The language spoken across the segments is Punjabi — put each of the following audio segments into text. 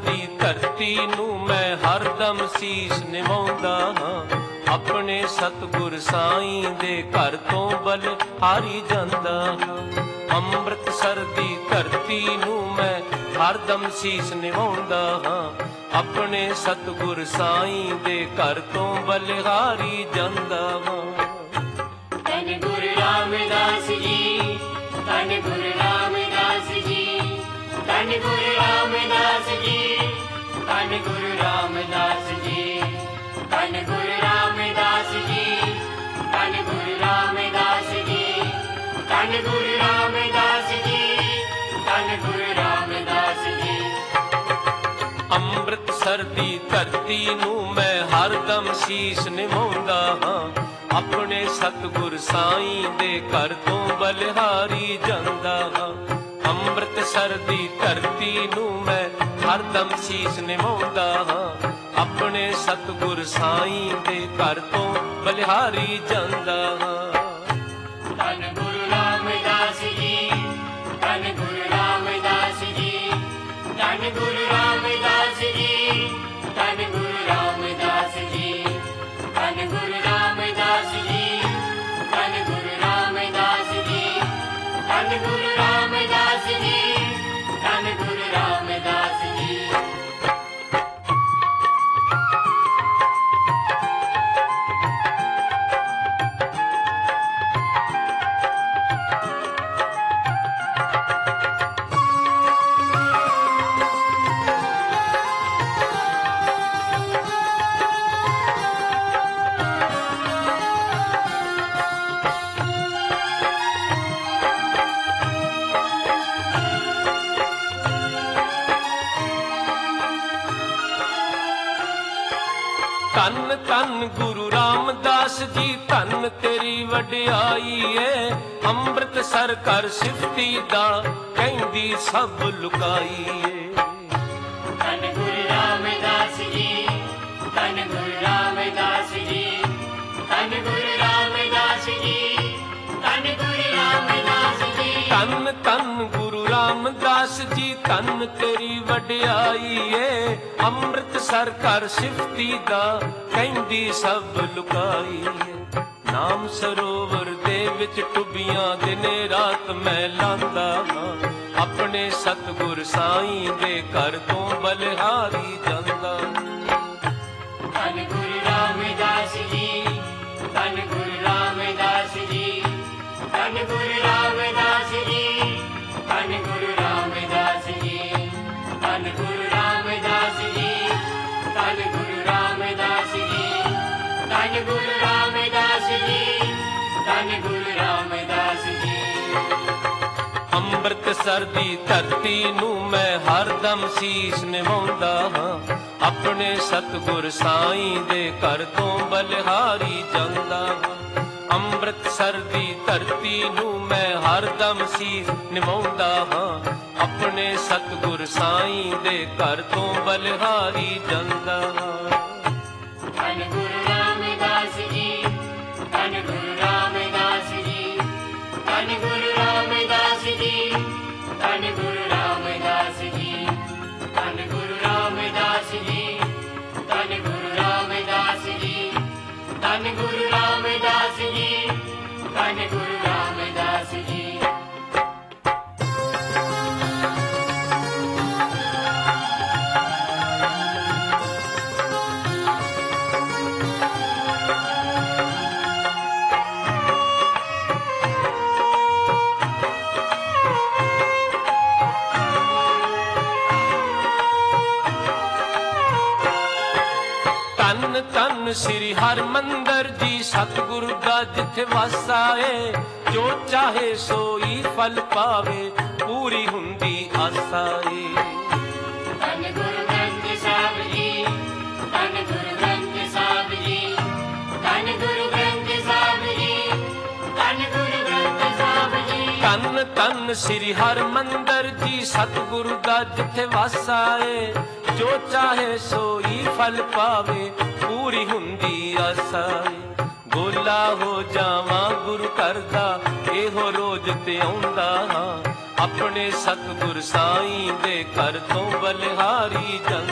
सरदी धरती नू मैं हरदम शीश निवाउंदा हां अपने सतगुर साईं दे घर तो बलिहारी जांदा हां अमृतसर दी धरती नू मैं हरदम शीश निवाउंदा हां अपने सतगुर साईं दे घर तो बलिहारी जांदा हां। धन गुरु रामदास जी, धन गुरु रामदास जी, धन गुरु रामदास जी, धन गुरु रामदास जी, धन गुरु रामदास जी, धन गुरु रामदास जी, धन गुरु रामदास जी, धन गुरु रामदास जी। अमृतसर दी धरती नू मैं हरदम शीश निवाउंदा हां अपने सतगुर साईं दे घर तो बलिहारी जांदा हां अमृतसर दी धरती नू मैं हरदम शीश निवाउंदा हां अपने सतगुर साईं दे घर तो बलिहारी जांदा हां। धन गुरु रामदास जी, धन गुरु रामदास जी, धन गुरु रामदास जी, धन गुरु रामदास जी, धन गुरु रामदास जी, धन गुरु रामदास जी, धन गुरु रामदास जी, धन गुरु रामदास जी। धन धन गुरु रामदास जी धन तेरी वडियाई है अमृतसर कर सिफती दा कहंदी सब लुकाई है। धन गुरु रामदास जी, धन गुरु रामदास जी, धन गुरु रामदास जी, धन गुरु रामदास जी। धन धन गुरु रामदास जी धन तेरी वडियाई है अमृतसर कर सिफती दा कहंदी सब लुकाई है। नाम सरोवर दे विच टुबियां दिने रात मैं लांदा हां अपने सतगुर साईं दे घर तो बलिहारी जांदा। धन गुरु रामदास जी, धन गुरु रामदास जी, धन गुरु रामदास जी, धन गुरु रामदास जी, धन गुरु रामदास जी, धन गुरु रामदास जी, धन गुरु रामदास जी, धन गुरु रामदास जी। अमृतसर दी धरती नू मैं हरदम शीश निवाउंदा हां अपने सतगुर साईं दे घर तो बलिहारी जांदा हां अमृतसर दी धरती नू मैं हरदम शीश निवाउंदा हां अपने सतगुर साईं दे घर तो बलिहारी जांदा हां। धन गुरु रामदास जी, धन गुरु रामदास जी, धन गुरु रामदास जी, धन गुरु रामदास जी, धन गुरु रामदास जी, धन गुरु रामदास जी, धन गुरु रामदास जी, धन गुरु रामदास जी। धन धन श्री हरमंदर जी सतगुरु दा जिथे वासा है जो चाहे सोई फल पावे पूरी हुंदी आसा है। धन गुरु ग्रंथ साहिब जी, धन गुरु ग्रंथ साहिब जी, धन गुरु ग्रंथ साहिब जी, धन गुरु ग्रंथ साहिब जी। धन धन श्री हरमंदर जी सतगुरु दा जिथे वासा है जो चाहे सोई फल पावे पूरी हुंदी आसा है। गोला हो जावा गुरु करदा एहो रोज ते आउंदा हां अपने सतगुर साईं दे घर तो बलिहारी जांदा।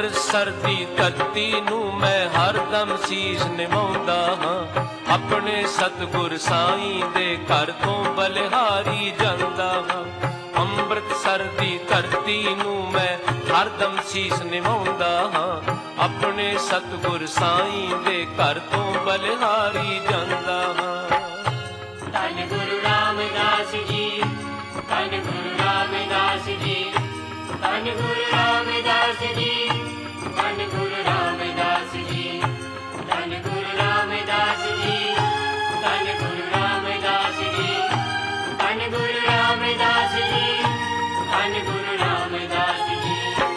ਅੰਮ੍ਰਿਤਸਰ ਦੀ ਧਰਤੀ ਨੂੰ ਮੈਂ ਹਰਦਮ ਸੀਸ ਨਿਵਾਉਂਦਾ ਹਾਂ। ਆਪਣੇ ਸਤਿਗੁਰ ਸਾਈਂ ਦੇ ਘਰ ਤੋਂ ਬਲਿਹਾਰੀ ਜਾਂਦਾ ਹਾਂ। ਅੰਮ੍ਰਿਤਸਰ ਦੀ ਧਰਤੀ ਨੂੰ ਮੈਂ ਹਰਦਮ ਸੀਸ ਨਿਵਾਉਂਦਾ ਹਾਂ। ਆਪਣੇ ਸਤਿਗੁਰ ਸਾਈਂ ਦੇ ਘਰ ਤੋਂ ਬਲਿਹਾਰੀ ਜਾਂਦਾ ਹਾਂ। ਧੰਨ ਗੁਰੂ ਰਾਮਦਾਸ ਜੀ, ਧੰਨ ਗੁਰੂ ਰਾਮਦਾਸ ਜੀ, ਧੰਨ ਗੁਰੂ ਰਾਮਦਾਸ ਜੀ, ਧੰਨ ਗੁਰੂ ਰਾਮਦਾਸ ਜੀ, ਧੰਨ ਗੁਰੂ ਰਾਮਦਾਸ ਜੀ, ਧੰਨ ਗੁਰੂ ਰਾਮਦਾਸ ਜੀ, ਧੰਨ ਗੁਰੂ ਰਾਮਦਾਸ ਜੀ, ਧੰਨ ਗੁਰੂ ਰਾਮਦਾਸ ਜੀ।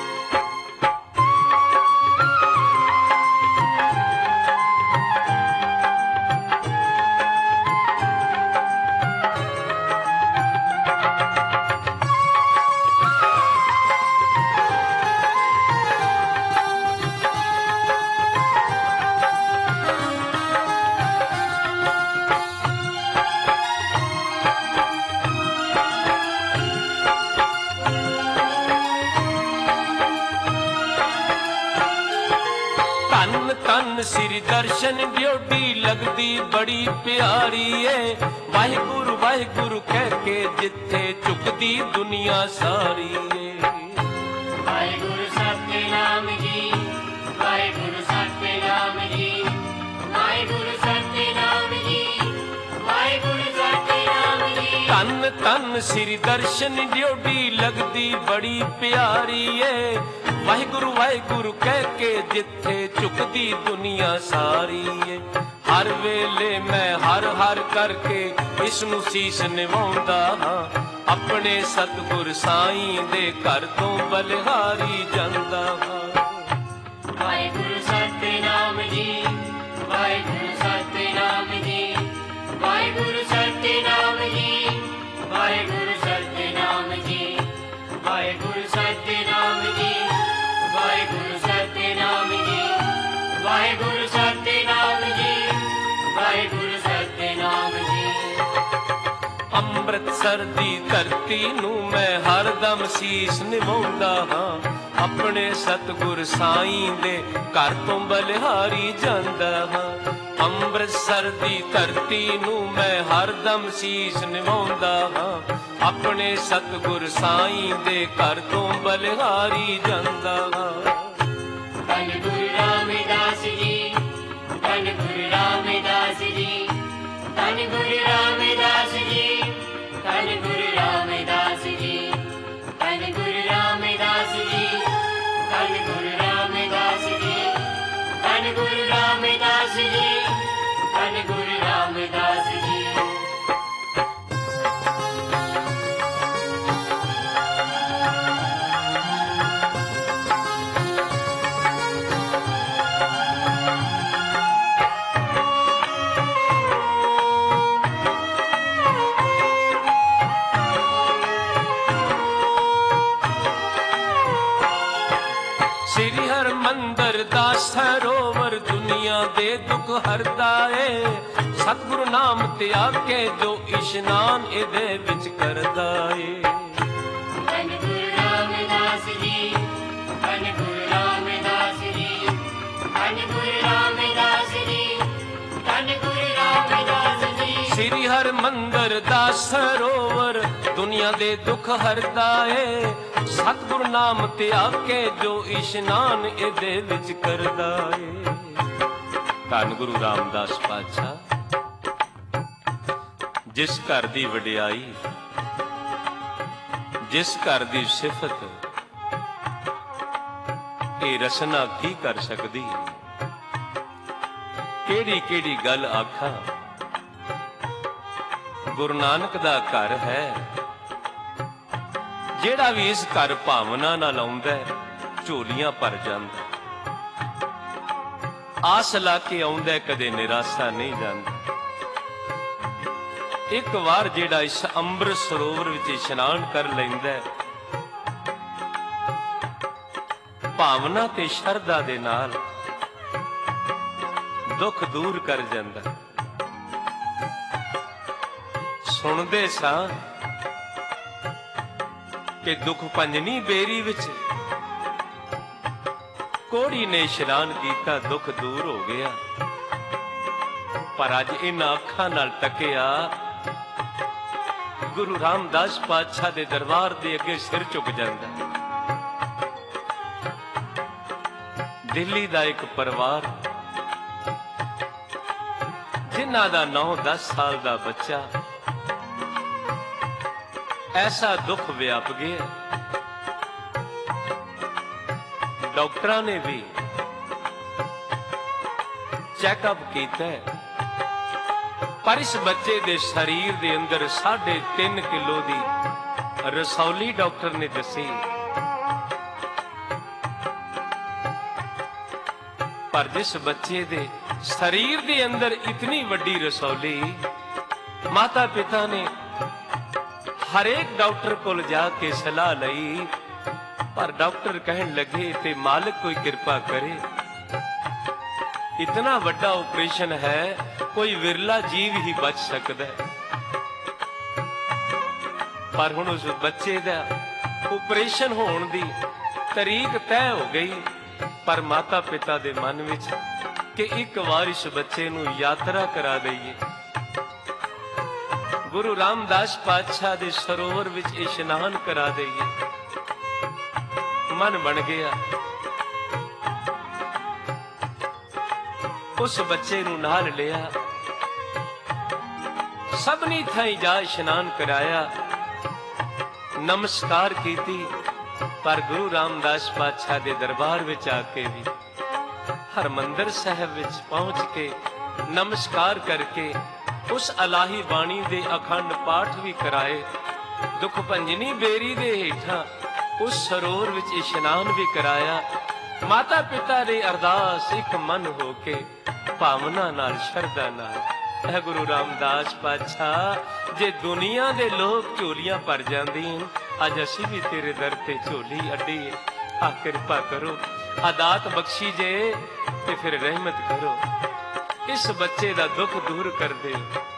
ਧੰਨ ਸ੍ਰੀ ਦਰਸ਼ਨ ਡਿਓਢੀ ਲੱਗਦੀ ਬੜੀ ਪਿਆਰੀ ਏ। ਵਾਹਿਗੁਰੂ ਵਾਹਿਗੁਰੂ ਕਹਿ ਕੇ ਜਿੱਥੇ ਝੁਕਦੀ ਦੁਨੀਆ ਸਾਰੀ ਏ। ਵਾਹਿਗੁਰੂ ਸਤਿਨਾਮ ਜੀ, ਵਾਹਿਗੁਰੂ ਸਤਿਨਾਮ ਜੀ, ਵਾਹਿਗੁਰੂ ਸਤਿਨਾਮ ਜੀ, ਵਾਹਿਗੁਰੂ ਸਤਿਨਾਮ ਜੀ। ਧੰਨ ਧੰਨ ਸ੍ਰੀ ਦਰਸ਼ਨ ਡਿਓਢੀ ਲੱਗਦੀ ਬੜੀ ਪਿਆਰੀ ਏ। ਵਾਹਿਗੁਰੂ ਵਾਹਿਗੁਰੂ ਕਹਿ ਕੇ ਜਿੱਥੇ ਝੁਕਦੀ ਦੁਨੀਆ ਸਾਰੀ ਏ। ਹਰ ਵੇਲੇ ਮੈਂ ਹਰ ਹਰ ਕਰਕੇ ਇਸ ਨੂੰ ਸੀਸ ਨਿਵਾਉਂਦਾ ਹਾਂ। ਆਪਣੇ ਸਤਿਗੁਰ ਸਾਈਂ ਦੇ ਘਰ ਤੋਂ ਬਲਿਹਾਰੀ ਜਾਂਦਾ ਹਾਂ। ਵਾਹਿਗੁਰੂ ਸਤਿਨਾਮ ਜੀ, ਵਾਹਿਗੁਰੂ ਸਤਿਨਾਮ ਜੀ, ਵਾਹਿਗੁਰੂ ਸਤਿਨਾਮ ਜੀ, ਵਾਹਿਗੁਰੂ ਸਤਿਨਾਮ ਜੀ, ਵਾਹਿਗੁਰੂ ਸਤਿਨਾਮ ਜੀ, ਵਾਹਿਗੁਰੂ ਸਤਿਨਾਮ ਜੀ, ਵਾਹਿਗੁਰੂ ਸਤਿਨਾਮ ਜੀ, ਵਾਹਿਗੁਰੂ ਸਤਿਨਾਮ ਜੀ। ਅੰਮ੍ਰਿਤਸਰ ਦੀ ਧਰਤੀ ਨੂੰ ਮੈਂ ਹਰਦਮ ਸੀਸ ਨਿਵਾਉਂਦਾ ਹਾਂ। ਆਪਣੇ ਸਤਿਗੁਰ ਸਾਈਂ ਦੇ ਘਰ ਤੋਂ ਬਲਿਹਾਰੀ ਜਾਂਦਾ ਹਾਂ। ਅੰਮ੍ਰਿਤਸਰ ਦੀ ਧਰਤੀ ਨੂੰ ਮੈਂ ਹਰਦਮ ਸੀਸ ਨਿਵਾਉਂਦਾ ਹਾਂ। ਆਪਣੇ ਸਤਿਗੁਰ ਸਾਈਂ ਦੇ ਘਰ ਤੋਂ ਬਲਿਹਾਰੀ ਜਾਂਦਾ ਹਾਂ। ਧੰਨ ਗੁਰੂ ਰਾਮਦਾਸ ਜੀ, ਧੰਨ ਗੁਰੂ ਰਾਮਦਾਸ ਜੀ, ਧੰਨ ਗੁਰੂ ਰਾਮਦਾਸ ਜੀ, ਧੰਨ ਗੁਰੂ ਰਾਮਦਾਸ ਜੀ, ਧੰਨ ਗੁਰੂ ਰਾਮਦਾਸ ਜੀ, ਧੰਨ ਗੁਰੂ ਰਾਮਦਾਸ ਜੀ, ਧੰਨ ਗੁਰੂ ਰਾਮਦਾਸ ਜੀ, ਧੰਨ ਗੁਰੂ ਰਾਮਦਾਸ ਜੀ। ਸ੍ਰੀ ਹਰਿਮੰਦਰ ਦਾ ਸਰੋਵਰ ਦੁਨੀਆ ਦੇ ਦੁੱਖ ਹਰਦਾ ਏ। ਸਤਿਗੁਰੂ ਨਾਮ ਤਿਆਗ ਕੇ ਜੋ ਇਸ਼ਨਾਨ ਇਹਦੇ ਵਿੱਚ ਕਰਦਾ ਏ। ਧੰਨ ਗੁਰੂ ਰਾਮਦਾਸ ਜੀ, ਧੰਨ ਗੁਰੂ ਰਾਮਦਾਸ ਜੀ, ਧੰਨ ਗੁਰੂ ਰਾਮਦਾਸ ਜੀ, ਧੰਨ ਗੁਰੂ ਰਾਮਦਾਸ ਜੀ। ਸ੍ਰੀ ਹਰਿਮੰਦਰ ਦਾ ਸਰੋਵਰ ਦੁਨੀਆ ਦੇ ਦੁੱਖ ਹਰਦਾ ਏ। ਸਤਿਗੁਰੂ ਨਾਮ ਤਿਆਗ ਕੇ ਜੋ ਇਸ਼ਨਾਨ ਇਹਦੇ ਵਿੱਚ ਕਰਦਾ ਏ। ਧੰਨ ਗੁਰੂ ਰਾਮਦਾਸ ਪਾਤਸ਼ਾਹ, ਜਿਸ ਘਰ ਦੀ ਵਡਿਆਈ, ਜਿਸ ਘਰ ਦੀ ਸਿਫਤ, ਇਹ ਰਸਨਾ ਕੀ ਕਰ ਸਕਦੀ? ਕਿਹੜੀ ਕਿਹੜੀ ਗੱਲ ਆਖਾਂ। ਗੁਰੂ ਨਾਨਕ ਦਾ ਘਰ ਹੈ। ਜਿਹੜਾ ਵੀ ਇਸ ਘਰ ਭਾਵਨਾ ਨਾਲ ਆਉਂਦਾ ਝੋਲੀਆਂ ਭਰ ਜਾਂਦਾ। ਆਸ ਲਾ ਕੇ ਆਉਂਦਾ, ਕਦੇ ਨਿਰਾਸ਼ਾ ਨਹੀਂ ਜਾਂਦਾ। ਇੱਕ ਵਾਰ ਜਿਹੜਾ ਇਸ ਅੰਮ੍ਰਿਤ ਸਰੋਵਰ ਵਿੱਚ ਇਸ਼ਨਾਨ ਕਰ ਲੈਂਦਾ, ਭਾਵਨਾ ਤੇ ਸ਼ਰਧਾ ਦੇ ਨਾਲ ਦੁੱਖ ਦੂਰ ਕਰ ਜਾਂਦਾ। ਸੁਣਦੇ ਸਾਂ ਕਿ ਦੁੱਖ ਪੰਜਨੀ ਬੇਰੀ ਵਿੱਚ कोड़ी ने इशनान कीता, दुख दूर हो गया। पर अज इन्हां अखां नाल तकिया, गुरु रामदास पातशाह दे दरबार दे अगे सिर झुक जांदा। दिल्ली दा एक परिवार जिन्हां दा 9-10 साल दा बच्चा ऐसा दुख व्याप गया, डॉक्टरां ने भी चैकअप कीता, पर इस बच्चे दे शरीर दे अंदर 3.5 किलो दी रसौली डॉक्टर ने दसी। पर जिस बच्चे दे शरीर दे अंदर इतनी वड्डी रसौली, माता पिता ने हर एक डॉक्टर को जाके सलाह लई, पर डॉक्टर कहन लगे ते मालिक कोई कृपा करे, इतना बड़ा ऑपरेशन है, कोई विरला जीव ही बच सकता है। पर हुण उस बच्चे दा ऑपरेशन होने दी तारीख तय हो गई, पर माता पिता दे मन विच कि एक बार इस बच्चे नूं यात्रा करा दईए, गुरु रामदास पातशाह दे सरोवर विच इशनान करा दईए। मन बन गया, उस बच्चे नूं नाल लिया, सबनी थाई जा इशनान कराया, नमस्कार कीती। पर गुरु रामदास पातशाह दे दरबार विच आके भी हरमंदर साहब विच पहुंच के नमस्कार करके उस अलाही बाणी दे अखंड पाठ भी कराए, दुख भंजनी बेरी दे हेठा उस सरोवर विच इशनान भी कराया। माता पिता ने अरदास एक मन होके भावना नाल शरदा नाल, ऐ गुरु रामदास पातशाह, जे दुनिया दे लोग झोलियां भर जांदी, अज असी भी तेरे दर ते झोली अड्डी, आ कृपा करो, अदात बख्शी जे ते फिर रहमत करो, इस बच्चे दा दुख दूर कर दे।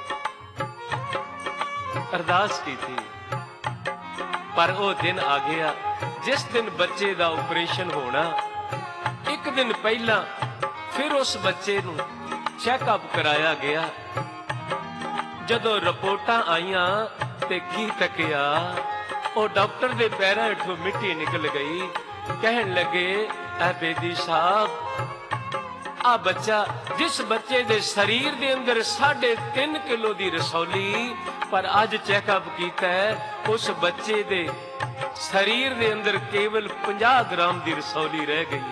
अरदास की थी, पर वो दिन आ गया जिस दिन बच्चे दा ऑपरेशन होना। एक दिन पहला फिर उस बच्चे नूं चैकअप कराया गया। जदों रिपोर्टां आईयां ते की तकिया, वो डॉक्टर दे पैरां हेठों मिट्टी निकल गई। कहन लगे, ऐ बेदी साहब, आ बच्चा, जिस बच्चे दे शरीर दे अंदर 3.5 किलो दी रसौली, पर अज चैकअप कीता है, उस बच्चे दे शरीर दे अंदर केवल 50 ग्राम दी रसौली रह गई।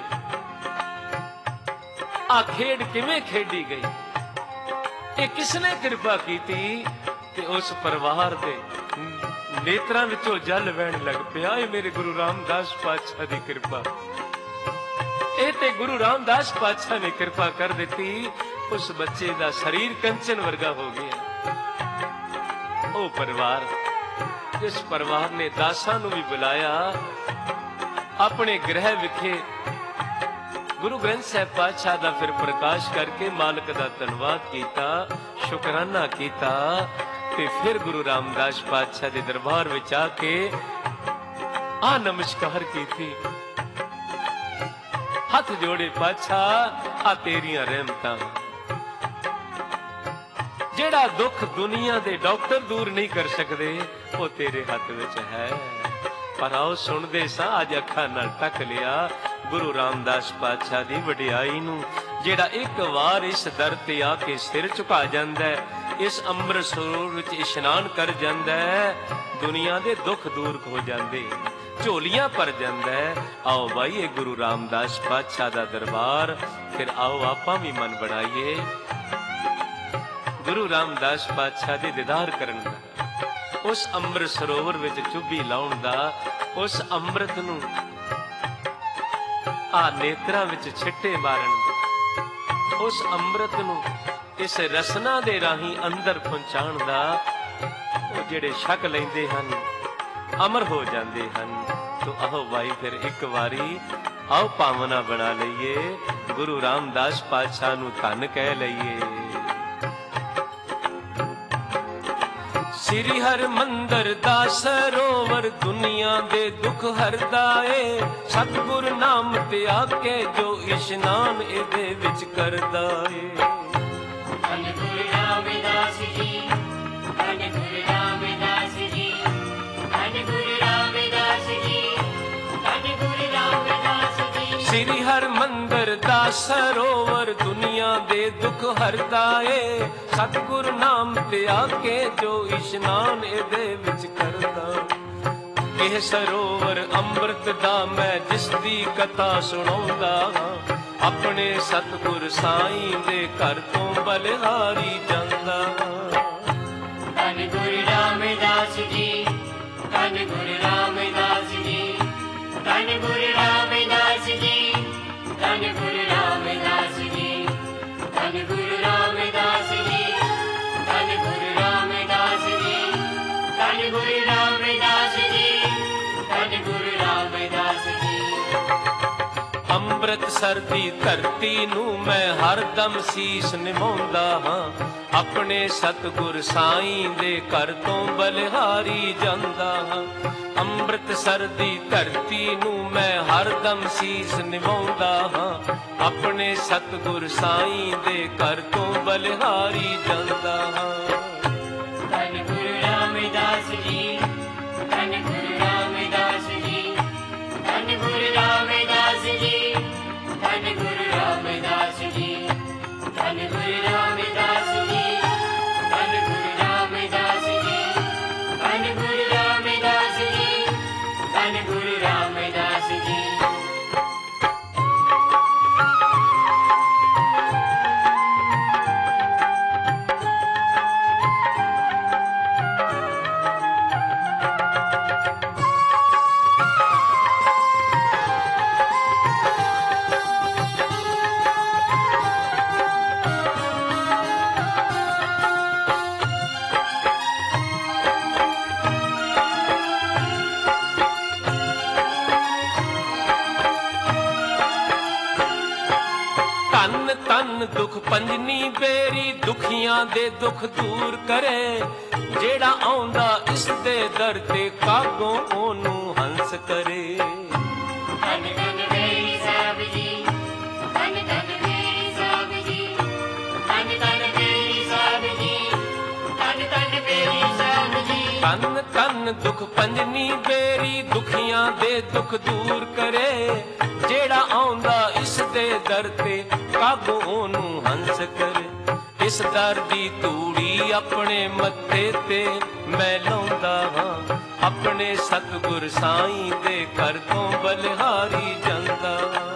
आ खेड किवें खेडी गई? ये किसने कृपा की थी कि उस परिवार दे नेत्रां विचों जल वहण लग पिया? मेरे गुरु रामदास पातशाह दी कृपा, ये ते गुरु रामदास पातशाह ने कृपा कर दी। उस बच्चे दा शरीर कंचन वर्गा हो गया। ओ परिवार, जिस परिवार ने दासां नूं भी बुलाया, अपने गृह विखे गुरु ग्रंथ साहिब पातशाह दा फिर प्रकाश करके मालिक दा धन्नवाद कीता, शुकराना कीता, ते फिर गुरु रामदास पातशाह दे दरबार विच आके आ नमस्कार कीती, हथ जोड़े, पातशाह आ तेरियां रहमतां, जेड़ा दुख दुनिया दे डॉक्टर दूर नहीं कर सकते, वो तेरे हाथ विच है। पर आओ सुनदे सा, अज अखां नाल तक लिया गुरु रामदास पातशाह दी वडियाई नूं, जेड़ा एक वार इस दर ते आके सिर झुका जांदा है, इस अमृत सरोवर विच इशनान कर जांदा है, दुनिया दे दुख दूर हो जांदे, झोलियां भर जांदा है। आओ भाई, ये गुरु रामदास पातशाह दा दरबार, फिर आओ आपां भी मन बनाइए गुरु रामदास पातशाह दे दीदार करन दा, उस अमृत सरोवर विच चुब्बी लाउण दा, उस अमृत नूं आ नेत्रां विच छिट्टे मारन दा, उस अमृत नूं इस रसना दे राही अंदर पहुंचाण दा। वो जेड़े शक लैंदे हन अमर हो जांदे हन। तो आओ भाई, फिर एक वारी आओ भावना बना लईए, गुरु रामदास पातशाह नूं धन कह लईए। ਸ੍ਰੀ ਹਰਿਮੰਦਰ ਦਾ ਸਰੋਵਰ ਦੁਨੀਆ ਦੇ ਦੁੱਖ ਹਰਦਾ ਏ ਸਤਿਗੁਰ ਨਾਮ ਤੇ ਆ ਕੇ ਜੋ ਇਸ਼ਨਾਨ ਇਹਦੇ ਵਿੱਚ ਕਰਦਾ ਏ ਧੰਨ ਗੁਰੂ ਰਾਮਦਾਸ ਜੀ ਧੰਨ ਗੁਰੂ ਰਾਮਦਾਸ ਜੀ ਧੰਨ ਗੁਰੂ ਰਾਮਦਾਸ ਜੀ ਧੰਨ ਗੁਰੂ ਰਾਮਦਾਸ ਜੀ ਸ੍ਰੀ ਹਰਿਮੰਦਰ ਦਾ ਸਰੋਵਰ ਦੁਨੀਆ ਦੇ ਦੁੱਖ ਹਰਦਾ ਏ ਸਤਿਗੁਰ ਨਾਮ ਤੇ ਆ ਕੇ ਜੋ ਇਸ਼ਨਾਨ ਇਹਦੇ ਵਿੱਚ ਕਰਦਾ ਇਹ ਸਰੋਵਰ ਅੰਮ੍ਰਿਤ ਦਾ ਮੈਂ ਜਿਸ ਦੀ ਕਥਾ ਸੁਣਾਉਂਦਾ ਹਾਂ ਆਪਣੇ ਸਤਿਗੁਰ ਸਾਈਂ ਦੇ ਘਰ ਤੋਂ ਬਲਿਹਾਰੀ ਜਾਂਦਾ ਹਾਂ ਧੰਨ ਗੁਰੂ ਰਾਮਦਾਸ ਜੀ ਧੰਨ ਗੁਰੂ ਰਾਮਦਾਸ ਜੀ ਧੰਨ ਗੁਰੂ ਰਾਮਦਾਸ ਜੀ ਧੰਨ ਗੁਰੂ ਰਾਮਦਾਸ ਜੀ ਧੰਨ ਗੁਰੂ ਰਾਮਦਾਸ ਜੀ ਧੰਨ ਗੁਰੂ ਰਾਮਦਾਸ ਜੀ ਧੰਨ ਗੁਰੂ ਰਾਮਦਾਸ ਜੀ ਧੰਨ ਗੁਰੂ ਰਾਮਦਾਸ ਜੀ ਅੰਮ੍ਰਿਤਸਰ ਦੀ ਧਰਤੀ ਨੂੰ ਮੈਂ ਹਰਦਮ ਸੀਸ ਨਿਵਾਉਂਦਾ ਹਾਂ ਆਪਣੇ ਸਤਿਗੁਰ ਸਾਈਂ ਦੇ ਘਰ ਤੋਂ ਬਲਿਹਾਰੀ ਜਾਂਦਾ ਹਾਂ ਅੰਮ੍ਰਿਤਸਰ ਦੀ ਧਰਤੀ ਨੂੰ ਮੈਂ ਹਰਦਮ ਸੀਸ ਨਿਵਾਉਂਦਾ ਹਾਂ ਆਪਣੇ ਸਤਿਗੁਰ ਸਾਈਂ ਦੇ ਘਰ ਤੋਂ ਬਲਿਹਾਰੀ ਜਾਂਦਾ ਹਾਂ ਧੰਨ ਗੁਰੂ ਰਾਮਦਾਸ ਜੀ ਧੰਨ ਗੁਰੂ ਰਾਮਦਾਸ ਜੀ ਧੰਨ ਗੁਰੂ ਰਾਮਦਾਸ ਜੀ ਧੰਨ ਗੁਰੂ ਰਾਮਦਾਸ ਜੀ ਧੰਨ ਗੁਰੂ ਰਾਮਦਾਸ ਜੀ ਧੰਨ ਗੁਰੂ ਰਾਮਦਾਸ ਜੀ ਧੰਨ ਗੁਰੂ ਰਾਮਦਾਸ ਜੀ ਧੰਨ ਗੁਰੂ ਰਾਮਦਾਸ ਜੀ ਧੰਨ ਧੰਨ ਦੁਖ ਪੰਜਨੀ ਬੇਰੀ ਦੁਖੀਆਂ ਦੇ ਦੁੱਖ ਦੂਰ ਕਰੇ ਜਿਹੜਾ ਆਉਂਦਾ ਇਸ ਦੇ ਦਰ ਤੇ ਕਾਗੋਂ ਉਹਨੂੰ ਹੰਸ ਕਰੇ ਧੰਨ ਧੰਨ ਮੇਰੀ ਸਾਹਿਬ ਜੀ ਧੰਨ ਧੰਨ ਮੇਰੀ ਸਾਹਿਬ ਜੀ ਧੰਨ ਧੰਨ ਮੇਰੀ ਸਾਹਿਬ ਜੀ ਧੰਨ ਧੰਨ ਮੇਰੀ ਸਾਹਿਬ ਜੀ ਧੰਨ ਧੰਨ ਦੁਖ ਪੰਜਨੀ ਬੇਰੀ ਦੁਖੀਆਂ ਦੇ ਦੁੱਖ ਦੂਰ ਕਰੇ ਜਿਹੜਾ ਆਉਂਦਾ ਇਸ ਦੇ ਦਰ ਤੇ ਕਾਬੂ ਉਹਨੂੰ ਹੰਸ ਕਰੇ ਇਸ ਦਰ ਦੀ ਧੂੜੀ ਆਪਣੇ ਮੱਥੇ ਤੇ ਮੈਂ ਲਾਉਂਦਾ ਹਾਂ ਆਪਣੇ ਸਤਿਗੁਰ ਸਾਈਂ ਦੇ ਘਰ ਤੋਂ ਬਲਿਹਾਰੀ ਜਾਂਦਾ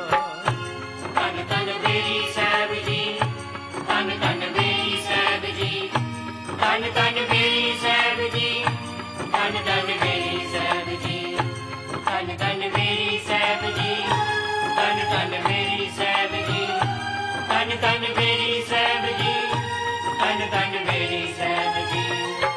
ਧੰਨ ਧੰਨ ਮੇਰੀ ਸਾਹਿਬ ਜੀ ਧੰਨ ਧੰਨ ਮੇਰੀ ਸਾਹਿਬ ਜੀ ਧੰਨ ਧੰਨ ਮੇਰੀ ਸਾਹਿਬ ਜੀ ਧੰਨ ਧੰਨ ਮੇਰੀ ਸਾਹਿਬ ਜੀ ਧੰਨ ਧੰਨ ਮੇਰੀ ਸਾਹਿਬ ਜੀ ਧੰਨ ਧੰਨ ਮੇਰੀ ਸਾਹਿਬ ਜੀ ਧੰਨ ਧੰਨ ਮੇਰੀ ਸਾਹਿਬ ਜੀ ਧੰਨ ਧੰਨ ਮੇਰੀ ਸਾਹਿਬ ਜੀ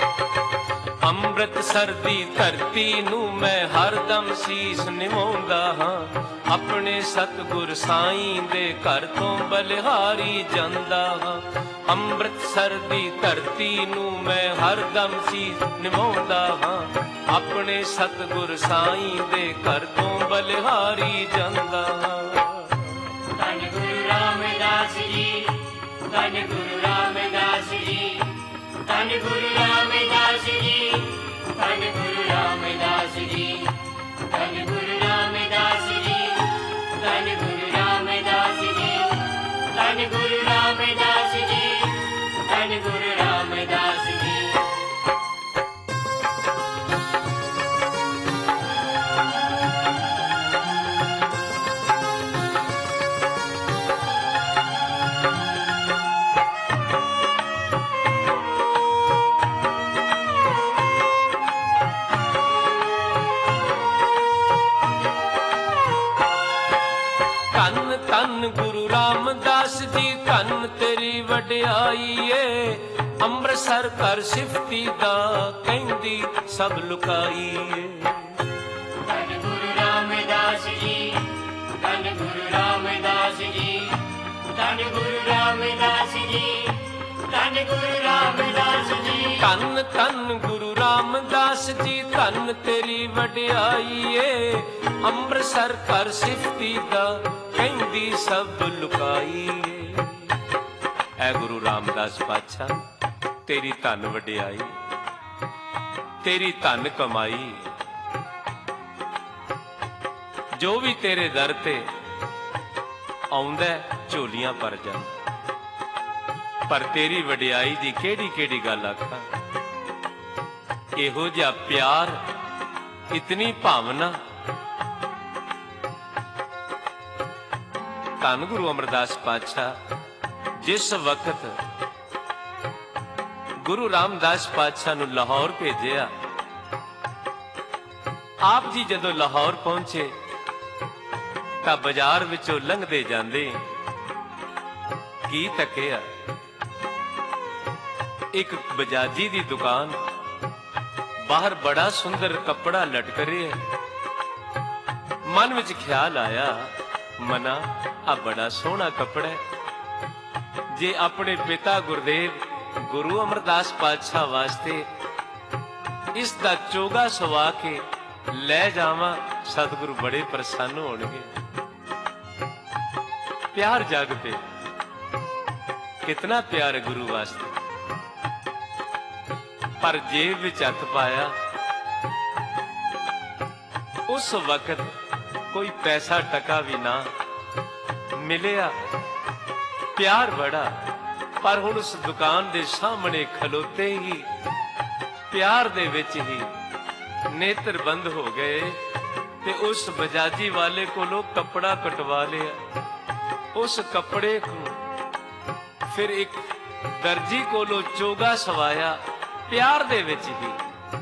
ਅੰਮ੍ਰਿਤਸਰ ਦੀ ਧਰਤੀ ਨੂੰ ਮੈਂ ਹਰਦਮ ਸੀਸ ਨਿਵਾਉਂਦਾ ਹਾਂ ਆਪਣੇ ਸਤਿਗੁਰ ਸਾਈਂ ਦੇ ਘਰ ਤੋਂ ਬਲਿਹਾਰੀ ਜਾਂਦਾ ਹਾਂ ਅੰਮ੍ਰਿਤਸਰ ਦੀ ਧਰਤੀ ਨੂੰ ਮੈਂ ਹਰਦਮ ਸੀਸ ਨਿਵਾਉਂਦਾ ਹਾਂ ਆਪਣੇ ਸਤਿਗੁਰ ਸਾਈਂ ਦੇ ਘਰ ਤੋਂ ਬਲਿਹਾਰੀ ਜਾਂਦਾ ਹਾਂ ਧੰਨ ਗੁਰੂ ਰਾਮਦਾਸ ਜੀ ਧੰਨ ਗੁਰੂ ਰਾਮਦਾਸ ਜੀ ਧੰਨ ਗੁਰੂ ਰਾਮਦਾਸ ਜੀ ਧੰਨ ਗੁਰੂ ਰਾਮਦਾਸ ਜੀ ਧੰਨ ਗੁਰੂ ਰਾਮਦਾਸ ਜੀ ਧੰਨ ਗੁਰੂ ਰਾਮਦਾਸ ਜੀ ਧੰਨ ਗੁਰੂ ਰਾਮਦਾਸ ਜੀ ਧੰਨ ਗੁਰੂ ਰਾਮਦਾਸ ਜੀ ਧੰਨ ਧੰਨ ਗੁਰੂ ਰਾਮਦਾਸ ਜੀ ਧੰਨ ਤੇਰੀ ਵਡਿਆਈ ਏ ਅੰਮ੍ਰਿਤਸਰ ਘਰ ਸਿਫਤੀ ਦਾ ਕਹਿੰਦੀ ਸਭ ਲੁਕਾਈ ਏ ਧੰਨ ਗੁਰੂ ਰਾਮਦਾਸ ਜੀ ਧੰਨ ਗੁਰੂ ਰਾਮਦਾਸ ਜੀ ਧੰਨ ਗੁਰੂ ਰਾਮਦਾਸ ਜੀ ਧੰਨ ਗੁਰੂ ਰਾਮਦਾਸ ਜੀ ਧੰਨ ਧੰਨ ਗੁਰੂ ਧੰਨ ਤੇਰੀ ਵਡਿਆਈ ਏ, ਅੰਮ੍ਰਿਤਸਰ ਕਰ ਸਿਫਤੀ ਦਾ ਕਹਿੰਦੀ ਸਭ ਲੁਕਾਈ ਏ। ਐ ਗੁਰੂ ਰਾਮਦਾਸ ਪਾਤਸ਼ਾਹ ਤੇਰੀ ਧੰਨ ਵਡਿਆਈ, ਤੇਰੀ ਧੰਨ ਕਮਾਈ, ਜੋ ਵੀ ਤੇਰੇ ਦਰ ਤੇ ਆਉਂਦਾ ਝੋਲੀਆਂ ਭਰ ਜਾਂਦਾ। ਪਰ ਤੇਰੀ ਵਡਿਆਈ ਦੀ ਕਿਹੜੀ ਕਿਹੜੀ ਗੱਲ ਆਖਾਂ। ਇਹੋ ਜਿਹਾ ਪਿਆਰ, ਇਤਨੀ ਭਾਵਨਾ। ਧੰਨ ਗੁਰੂ ਅਮਰਦਾਸ ਪਾਤਸ਼ਾਹ ਜਿਸ ਵਕਤ ਗੁਰੂ ਰਾਮਦਾਸ ਪਾਤਸ਼ਾਹ ਨੂੰ ਲਾਹੌਰ ਭੇਜਿਆ, ਆਪ ਜੀ ਜਦੋਂ ਲਾਹੌਰ ਪਹੁੰਚੇ ਤਾਂ ਬਾਜ਼ਾਰ ਵਿੱਚੋਂ ਲੰਘਦੇ ਜਾਂਦੇ ਕੀ ਤੱਕਿਆ, ਇੱਕ ਬਜਾਜੀ ਦੀ ਦੁਕਾਨ, ਬਾਹਰ ਬੜਾ ਸੁੰਦਰ ਕੱਪੜਾ ਲਟਕ ਰਿਹਾ। ਮਨ ਵਿੱਚ ਖਿਆਲ ਆਇਆ, ਮਨਾ ਆ ਬੜਾ ਸੋਹਣਾ ਕੱਪੜਾ, ਜੇ ਆਪਣੇ ਪਿਤਾ ਗੁਰਦੇਵ ਗੁਰੂ ਅਮਰਦਾਸ ਪਾਤਸ਼ਾਹ ਵਾਸਤੇ ਇਸ ਦਾ ਚੋਗਾ ਸਵਾ ਕੇ ਲੈ ਜਾਵਾਂ, ਸਤਿਗੁਰੂ ਬੜੇ ਪ੍ਰਸੰਨ ਹੋਣਗੇ। ਪਿਆਰ ਜਾਗ ਪਏ, ਕਿਤਨਾ ਪਿਆਰ ਹੈ ਗੁਰੂ ਵਾਸਤੇ। ਪਰ ਜੇਬ ਵਿੱਚ ਹੱਥ ਪਾਇਆ, ਉਸ ਵਕਤ ਕੋਈ ਪੈਸਾ ਟਕਾ ਵੀ ਨਾ ਮਿਲਿਆ। ਪਿਆਰ ਬੜਾ, ਪਰ ਹੁਣ ਉਸ ਦੁਕਾਨ ਦੇ ਸਾਹਮਣੇ ਖਲੋਤੇ ਹੀ ਪਿਆਰ ਦੇ ਵਿੱਚ ਹੀ ਨੇਤਰ ਬੰਦ ਹੋ ਗਏ ਤੇ ਉਸ ਬਜਾਜੀ ਵਾਲੇ ਕੋਲੋਂ ਕੱਪੜਾ ਕਟਵਾ ਲਿਆ। ਉਸ ਕੱਪੜੇ ਨੂੰ ਫਿਰ ਇੱਕ ਦਰਜੀ ਕੋਲੋਂ ਚੋਗਾ ਸਵਾਇਆ, ਪਿਆਰ ਦੇ ਵਿੱਚ ਹੀ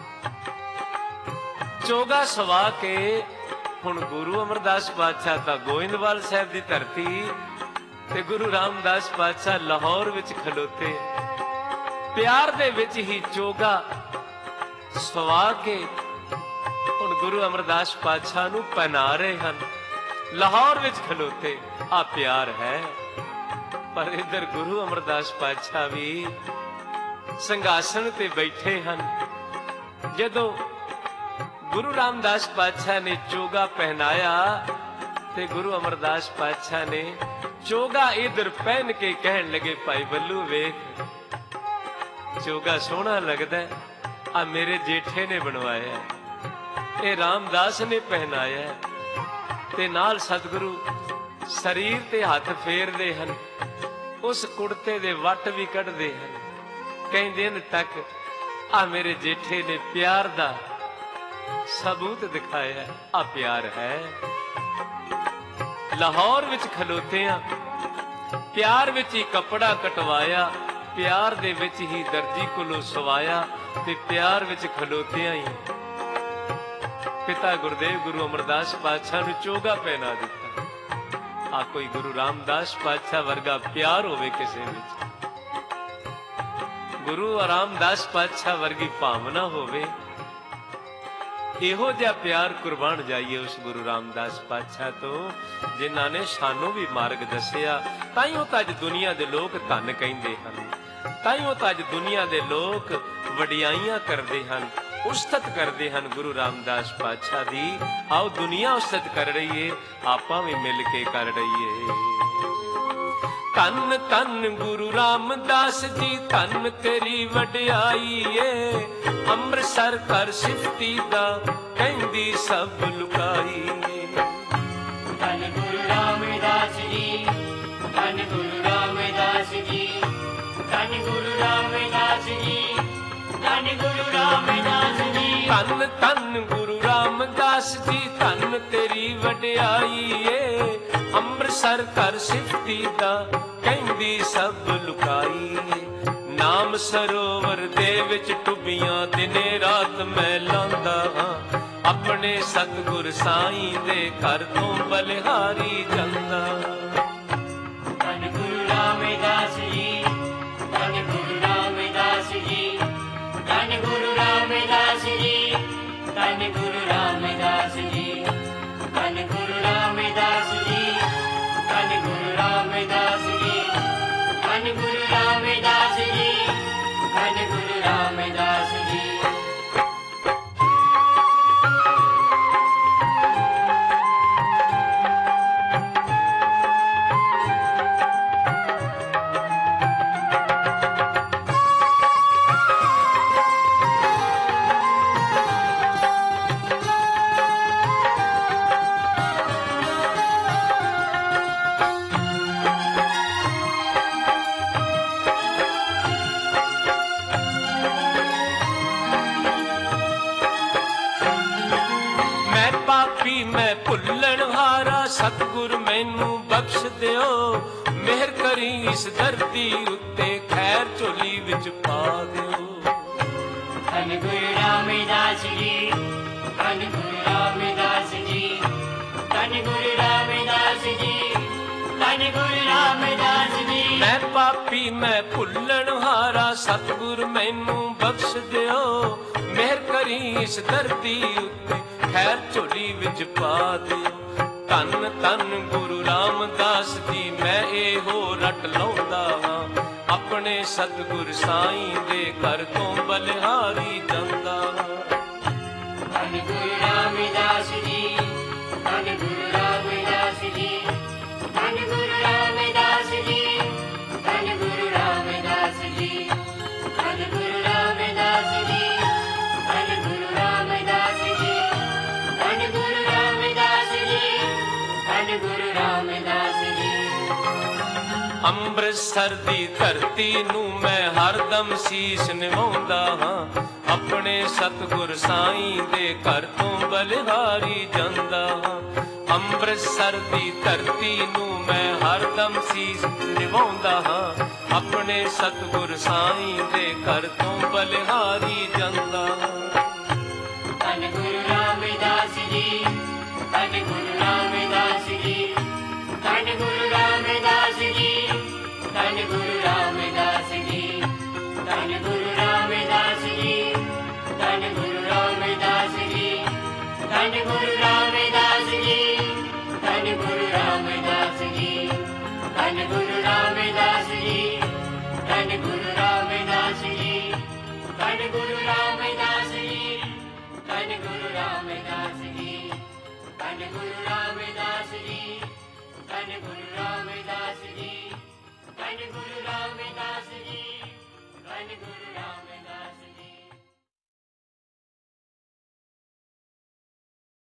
ਚੋਗਾ ਸਵਾ ਕੇ। ਹੁਣ ਗੁਰੂ ਅਮਰਦਾਸ ਪਾਤਸ਼ਾਹ ਤਾਂ ਗੋਇੰਦਵਾਲ ਸਾਹਿਬ ਦੀ ਧਰਤੀ ਤੇ ਗੁਰੂ ਰਾਮਦਾਸ ਪਾਤਸ਼ਾਹ ਲਾਹੌਰ ਵਿੱਚ ਖਲੋਤੇ, ਪਿਆਰ ਦੇ ਵਿੱਚ ਹੀ ਚੋਗਾ ਸਵਾ ਕੇ ਹੁਣ ਗੁਰੂ ਅਮਰਦਾਸ ਪਾਤਸ਼ਾਹ ਨੂੰ ਪਹਿਨਾ ਰਹੇ ਹਨ। ਲਾਹੌਰ ਵਿੱਚ ਖਲੋਤੇ, ਆ ਪਿਆਰ ਹੈ। ਪਰ ਇਧਰ ਗੁਰੂ ਅਮਰਦਾਸ ਪਾਤਸ਼ਾਹ ਵੀ ਸਿੰਘਾਸਣ ਤੇ ਬੈਠੇ ਹਨ। ਜਦੋਂ ਗੁਰੂ ਰਾਮਦਾਸ ਪਾਤਸ਼ਾਹ ਨੇ ਚੋਗਾ ਪਹਿਨਾਇਆ ਤੇ ਗੁਰੂ ਅਮਰਦਾਸ ਪਾਤਸ਼ਾਹ ਨੇ ਚੋਗਾ ਇਧਰ ਪਹਿਨ ਕੇ ਕਹਿਣ ਲੱਗੇ, ਭਾਈ ਬੱਲੂ ਵੇਖ, ਚੋਗਾ ਸੋਹਣਾ ਲੱਗਦਾ, ਆ ਮੇਰੇ ਜੇਠੇ ਨੇ ਬਣਵਾਇਆ, ਇਹ ਰਾਮਦਾਸ ਨੇ ਪਹਿਨਾਇਆ। ਤੇ ਨਾਲ ਸਤਿਗੁਰੂ ਸਰੀਰ ਤੇ ਹੱਥ ਫੇਰਦੇ ਹਨ, ਉਸ ਕੁੜਤੇ ਦੇ ਵੱਟ ਵੀ ਕੱਢਦੇ ਹਨ, ਕਹਿੰਦੇ ਨੇ ਤੱਕ ਆ ਮੇਰੇ ਜੇਠੇ ਨੇ ਪਿਆਰ ਦਾ ਸਬੂਤ ਦਿਖਾਇਆ, ਆ ਪਿਆਰ ਹੈ। ਲਾਹੌਰ ਵਿੱਚ ਖਲੋਤੇ ਆ, ਪਿਆਰ ਵਿੱਚ ਹੀ ਕੱਪੜਾ ਕਟਵਾਇਆ, ਪਿਆਰ ਦੇ ਵਿੱਚ ਹੀ ਦਰਜੀ ਕੋਲੋਂ ਸਵਾਇਆ ਤੇ ਪਿਆਰ ਵਿੱਚ ਖਲੋਤਿਆਂ ਹੀ ਪਿਤਾ ਗੁਰਦੇਵ ਗੁਰੂ ਅਮਰਦਾਸ ਪਾਤਸ਼ਾਹ ਨੂੰ ਚੋਗਾ ਪਹਿਨਾ ਦਿੱਤਾ। ਆ ਕੋਈ ਗੁਰੂ ਰਾਮਦਾਸ ਪਾਤਸ਼ਾਹ ਵਰਗਾ ਪਿਆਰ ਹੋਵੇ ਕਿਸੇ ਵਿੱਚ, ਗੁਰੂ ਰਾਮਦਾਸ ਪਾਤਸ਼ਾਹ ਵਰਗੀ ਭਾਵਨਾ ਹੋਵੇ, ਇਹੋ ਜਿਹਾ ਪਿਆਰ ਕੁਰਬਾਨ ਜਾਈਏ ਉਸ ਗੁਰੂ ਰਾਮਦਾਸ ਪਾਤਸ਼ਾਹ ਤੋਂ ਜਿਨ੍ਹਾਂ ਨੇ ਸਾਨੂੰ ਵੀ ਮਾਰਗ ਦੱਸਿਆ। ਤਾਈਓ ਤਾਂ ਅੱਜ ਦੁਨੀਆ ਦੇ ਲੋਕ ਧੰਨ ਕਹਿੰਦੇ ਹਨ, ਤਾਈਓ ਤਾਂ ਅੱਜ ਦੁਨੀਆ ਦੇ ਲੋਕ ਵਡਿਆਈਆਂ ਕਰਦੇ ਹਨ, ਉਸਤਤ ਕਰਦੇ ਹਨ ਗੁਰੂ ਰਾਮਦਾਸ ਪਾਤਸ਼ਾਹ ਦੀ। ਆਓ ਦੁਨੀਆ ਉਸਤਤ ਕਰ ਰਹੀ ਏ, ਆਪਾਂ ਵੀ ਮਿਲ ਕੇ ਕਰ ਰਹੀਏ। ਧੰਨ ਧੰਨ ਗੁਰੂ ਰਾਮਦਾਸ ਜੀ, ਧੰਨ ਤੇਰੀ ਵਡਿਆਈ ਏ, ਅੰਮ੍ਰਿਤਸਰ ਕਰ ਸਿਫਤੀ ਦਾ ਕਹਿੰਦੀ ਸਭ ਲੁਕਾਈ ਏ। ਧੰਨ ਗੁਰੂ ਰਾਮਦਾਸ ਜੀ, ਧੰਨ ਗੁਰੂ ਰਾਮਦਾਸ ਜੀ, ਧੰਨ ਗੁਰੂ ਰਾਮਦਾਸ ਜੀ, ਧੰਨ ਗੁਰੂ ਰਾਮਦਾਸ ਜੀ। ਧੰਨ ਧੰਨ ਗੁਰੂ ਰਾਮਦਾਸ ਜੀ, ਧੰਨ ਤੇਰੀ ਵਡਿਆਈ ਏ, ਅੰਮ੍ਰਿਤਸਰ ਕਰ ਸਿਫਤੀ ਦਾ ਕਹਿੰਦੀ ਸਭ ਲੁਕਾਈ ਏ। ਨਾਮ ਸਰੋਵਰ ਦੇ ਵਿੱਚ ਟੁੱਬੀਆਂ ਦਿਨੇ ਰਾਤ ਮੈਂ ਲਾਂਦਾ ਹਾਂ, ਆਪਣੇ ਸਤਿਗੁਰ ਸਾਈਂ ਦੇ ਘਰ ਤੋਂ ਬਲਿਹਾਰੀ ਜਾਂਦਾ। ਧੰਨ ਗੁਰੂ ਰਾਮਦਾਸ ਜੀ, ਧੰਨ ਗੁਰੂ ਰਾਮਦਾਸ ਜੀ, ਧੰਨ ਗੁਰੂ ਰਾਮਦਾਸ ਜੀ, ਧੰਨ ਗੁਰੂ ਰਾਮਦਾਸ ਜੀ, ਧੰਨ ਗੁਰੂ ਰਾਮਦਾਸ ਜੀ, ਧੰਨ ਗੁਰੂ ਰਾਮਦਾਸ ਜੀ, ਧੰਨ ਗੁਰੂ ਰਾਮਦਾਸ ਜੀ, ਧੰਨ ਗੁਰੂ ਰਾਮਦਾਸ ਜੀ। मैनू बख्श दियो, मेहर करी इस धरती उत्ते खैर झोली विच पा दियो। धन गुरु रामदास जी, धन गुरु रामदास जी, धन गुरु रामदास जी, धन गुरु रामदास जी। मैं पापी मैं भुल्लण हारा, सतगुर मैनू बख्श दियो, मेहर करी इस धरती उत्ते खैर झोली विच पा दियो। धन धन गुरु रामदास जी, मैं एहो रट लाउंदा हां, अपने सतगुर साईं दे घर तो बलिहारी जांदा हां। धन गुरु रामदास जी, धन गुरु रामदास जी, धन गुरु रामदास जी, धन गुरु रामदास जी, धन गुरु रामदास जी, धन गुरु रामदास जी, धन गुरु रामदास जी, धन गुरु रामदास जी। ਅੰਮ੍ਰਿਤਸਰ ਦੀ ਧਰਤੀ ਨੂੰ ਮੈਂ ਹਰਦਮ ਸੀਸ ਨਿਵਾਉਂਦਾ ਹਾਂ, ਆਪਣੇ ਸਤਿਗੁਰ ਸਾਈਂ ਦੇ ਘਰ ਤੋਂ ਬਲਿਹਾਰੀ ਜਾਂਦਾ ਹਾਂ। ਅੰਮ੍ਰਿਤਸਰ ਦੀ ਧਰਤੀ ਨੂੰ ਮੈਂ ਹਰਦਮ ਸੀਸ ਨਿਵਾਉਂਦਾ ਹਾਂ, ਆਪਣੇ ਸਤਿਗੁਰ ਸਾਈਂ ਦੇ ਘਰ ਤੋਂ ਬਲਿਹਾਰੀ ਜਾਂਦਾ ਹਾਂ। ਧੰਨ ਗੁਰੂ ਰਾਮਦਾਸ ਜੀ, ਧੰਨ ਗੁਰੂ ਰਾਮਦਾਸ ਜੀ, ਧੰਨ ਗੁਰੂ ਰਾਮਦਾਸ ਜੀ, ਧੰਨ ਗੁਰੂ ਰਾਮਦਾਸ ਜੀ, ਧੰਨ ਗੁਰੂ ਰਾਮਦਾਸ ਜੀ, ਧੰਨ ਗੁਰੂ ਰਾਮਦਾਸ ਜੀ, ਧੰਨ ਗੁਰੂ ਰਾਮਦਾਸ ਜੀ, ਧੰਨ ਗੁਰੂ ਰਾਮਦਾਸ ਜੀ, ਧੰਨ ਗੁਰੂ ਰਾਮਦਾਸ ਜੀ, ਧੰਨ ਗੁਰੂ ਰਾਮਦਾਸ ਜੀ, ਧੰਨ ਗੁਰੂ ਰਾਮਦਾਸ ਜੀ, ਧੰਨ ਗੁਰੂ ਰਾਮਦਾਸ ਜੀ, ਧੰਨ ਗੁਰੂ ਰਾਮਦਾਸ ਜੀ, ਧੰਨ ਗੁਰੂ ਰਾਮਦਾਸ ਜੀ, ਧੰਨ ਗੁਰੂ ਰਾਮਦਾਸ ਜੀ, ਧੰਨ ਗੁਰੂ ਰਾਮਦਾਸ।